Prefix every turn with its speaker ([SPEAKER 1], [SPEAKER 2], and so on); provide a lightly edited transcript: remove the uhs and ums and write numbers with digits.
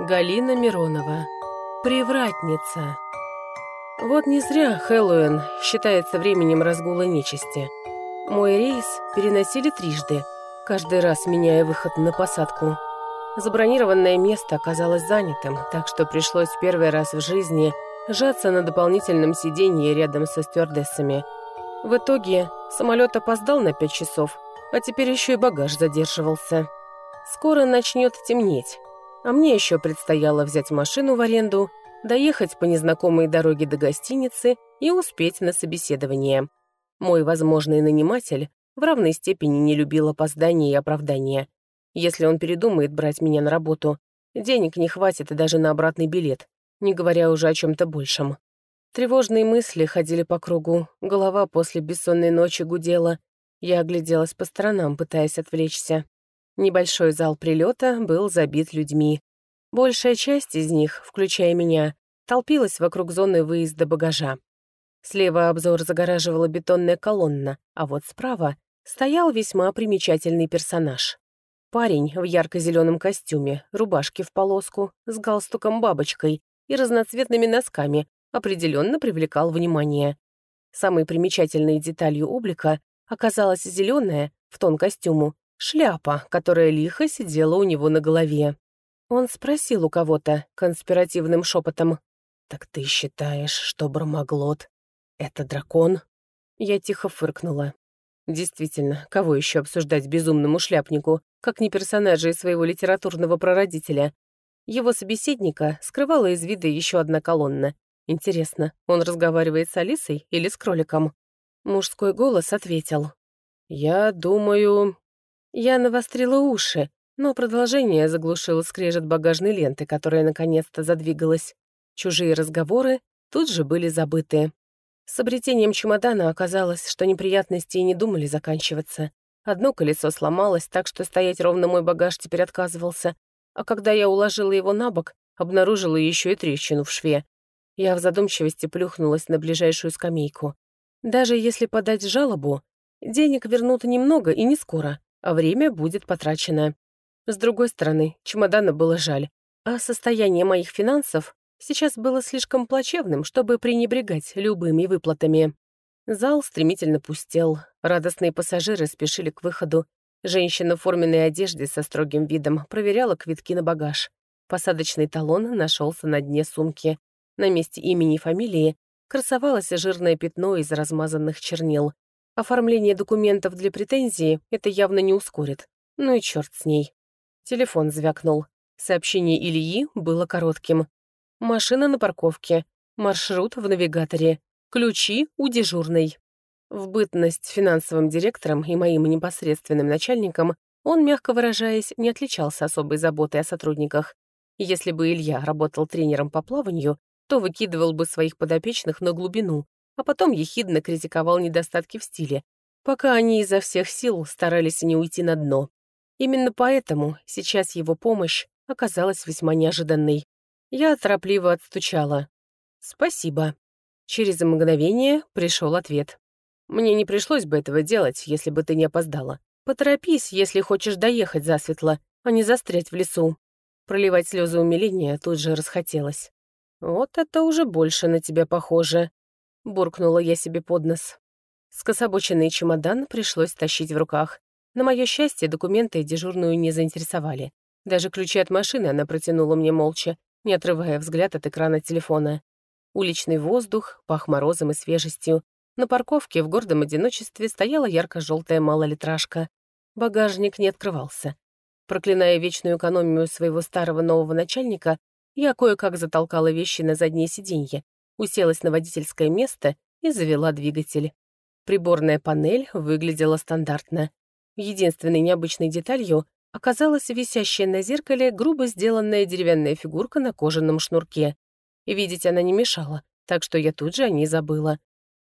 [SPEAKER 1] Галина Миронова. Привратница. Вот не зря Хэллоуин считается временем разгула нечисти. Мой рейс переносили трижды, каждый раз меняя выход на посадку. Забронированное место оказалось занятым, так что пришлось первый раз в жизни сжаться на дополнительном сиденье рядом со стюардессами. В итоге самолет опоздал на 5 часов, а теперь еще и багаж задерживался. Скоро начнет темнеть, а мне еще предстояло взять машину в аренду, доехать по незнакомой дороге до гостиницы и успеть на собеседование. Мой возможный наниматель в равной степени не любил опоздания и оправдания. Если он передумает брать меня на работу, денег не хватит и даже на обратный билет, не говоря уже о чем-то большем. Тревожные мысли ходили по кругу, голова после бессонной ночи гудела. Я огляделась по сторонам, пытаясь отвлечься. Небольшой зал прилета был забит людьми. Большая часть из них, включая меня, толпилась вокруг зоны выезда багажа. Слева обзор загораживала бетонная колонна, а вот справа стоял весьма примечательный персонаж. Парень в ярко-зеленом костюме, рубашке в полоску, с галстуком-бабочкой и разноцветными носками определенно привлекал внимание. Самой примечательной деталью облика оказалась зеленая, в тон костюму, шляпа, которая лихо сидела у него на голове. Он спросил у кого-то конспиративным шепотом: «Так ты считаешь, что Бармаглот — это дракон?» Я тихо фыркнула. Действительно, кого еще обсуждать безумному шляпнику, как не персонажа из своего литературного прародителя? Его собеседника скрывала из вида еще одна колонна. Интересно, он разговаривает с Алисой или с кроликом? Мужской голос ответил: «Я думаю...» Я навострила уши, но продолжение заглушило скрежет багажной ленты, которая наконец-то задвигалась. Чужие разговоры тут же были забыты. С обретением чемодана оказалось, что неприятности и не думали заканчиваться. Одно колесо сломалось, так что стоять ровно мой багаж теперь отказывался, а когда я уложила его на бок, обнаружила еще и трещину в шве. Я в задумчивости плюхнулась на ближайшую скамейку. Даже если подать жалобу, денег вернут немного и не скоро, а время будет потрачено. С другой стороны, чемодана было жаль, а состояние моих финансов сейчас было слишком плачевным, чтобы пренебрегать любыми выплатами. Зал стремительно пустел, радостные пассажиры спешили к выходу. Женщина в форменной одежде со строгим видом проверяла квитки на багаж. Посадочный талон нашелся на дне сумки. На месте имени и фамилии красовалось жирное пятно из размазанных чернил. Оформление документов для претензии это явно не ускорит. Ну и черт с ней. Телефон звякнул. Сообщение Ильи было коротким. Машина на парковке. Маршрут в навигаторе. Ключи у дежурной. В бытность финансовым директором и моим непосредственным начальником он, мягко выражаясь, не отличался особой заботой о сотрудниках. Если бы Илья работал тренером по плаванию, то выкидывал бы своих подопечных на глубину, а потом ехидно критиковал недостатки в стиле, пока они изо всех сил старались не уйти на дно. Именно поэтому сейчас его помощь оказалась весьма неожиданной. Я торопливо отстучала. «Спасибо». Через мгновение пришел ответ. «Мне не пришлось бы этого делать, если бы ты не опоздала. Поторопись, если хочешь доехать засветло, а не застрять в лесу». Проливать слезы умиления тут же расхотелось. «Вот это уже больше на тебя похоже», — буркнула я себе под нос. Скособоченный чемодан пришлось тащить в руках. На мое счастье, документы дежурную не заинтересовали. Даже ключи от машины она протянула мне молча, не отрывая взгляд от экрана телефона. Уличный воздух пах морозом и свежестью. На парковке в гордом одиночестве стояла ярко-желтая малолитражка. Багажник не открывался. Проклиная вечную экономию своего старого нового начальника, я кое-как затолкала вещи на заднее сиденье, уселась на водительское место и завела двигатель. Приборная панель выглядела стандартно. Единственной необычной деталью оказалась висящая на зеркале грубо сделанная деревянная фигурка на кожаном шнурке. И видеть она не мешала, так что я тут же о ней забыла.